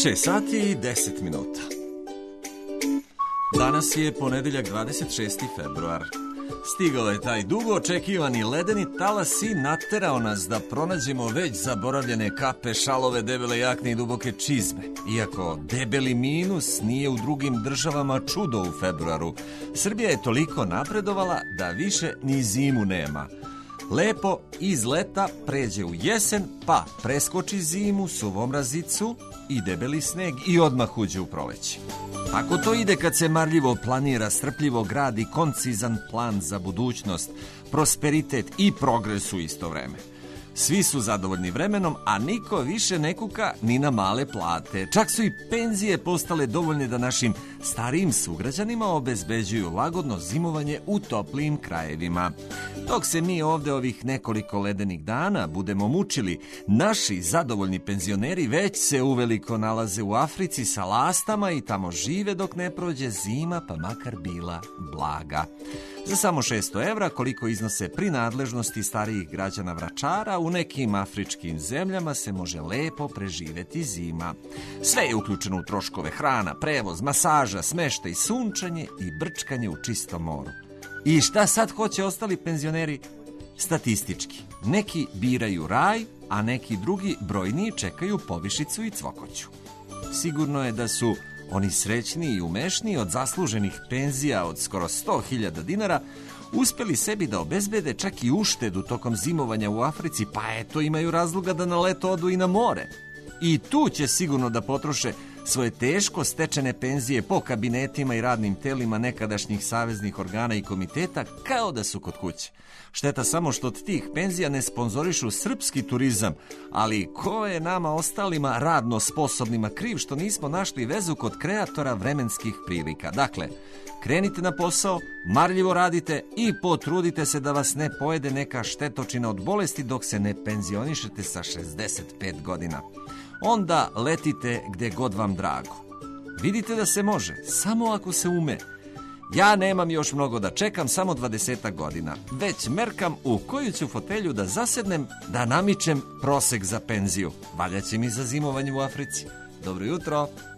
6 sati i 10 minuta. Danas je ponedeljak 26. februar. Stigao je taj dugo očekivani ledeni talas i naterao nas da pronađemo već zaboravljene kape, šalove, debele jakne i duboke čizme. Iako debeli minus nije u drugim državama čudo u februaru, Srbija je toliko napredovala da više ni zimu nema. Lepo iz leta pređe u jesen, pa preskoči zimu, suvomrazicu i debeli sneg i odmah uđe u proleće. Tako to ide kad se marljivo planira, strpljivo gradi koncizan plan za budućnost, prosperitet i progres u isto vreme. Svi su zadovoljni vremenom, a niko više ne kuka ni na male plate. Čak su i penzije postale dovoljne da našim starijim sugrađanima obezbeđuju lagodno zimovanje u toplijim krajevima. Dok se mi ovde ovih nekoliko ledenih dana budemo mučili, naši zadovoljni penzioneri već se uveliko nalaze u Africi sa lastama i tamo žive dok ne prođe zima, pa makar bila blaga. Za samo 600 evra, koliko iznose prinadležnosti starijih građana Vračara, u nekim afričkim zemljama se može lepo preživeti zima. Sve je uključeno u troškove: hrana, prevoz, masaža, smeštaj, sunčanje i brčkanje u čistom moru. I šta sad hoće ostali penzioneri? Statistički, neki biraju raj, a neki drugi brojniji čekaju povišicu i cvokoću. Sigurno je da su oni srećniji i umešniji od zasluženih penzija od skoro 100.000 dinara uspeli sebi da obezbede čak i uštedu tokom zimovanja u Africi, pa eto imaju razloga da na leto odu i na more. I tu će sigurno da potroše svoje teško stečene penzije po kabinetima i radnim telima nekadašnjih saveznih organa i komiteta kao da su kod kuće. Šteta samo što od tih penzija ne sponzorišu srpski turizam, ali ko je nama ostalima radno sposobnima kriv što nismo našli vezu kod kreatora vremenskih prilika? Dakle, krenite na posao, marljivo radite i potrudite se da vas ne pojede neka štetočina od bolesti dok se ne penzionišete sa 65 godina. Onda letite gde god vam drago. Vidite da se može, samo ako se ume. Ja nemam još mnogo da čekam, samo 20 godina. Već merkam u koju ću fotelju da zasednem, da namičem prosek za penziju. Valjaće mi za zimovanje u Africi. Dobro jutro!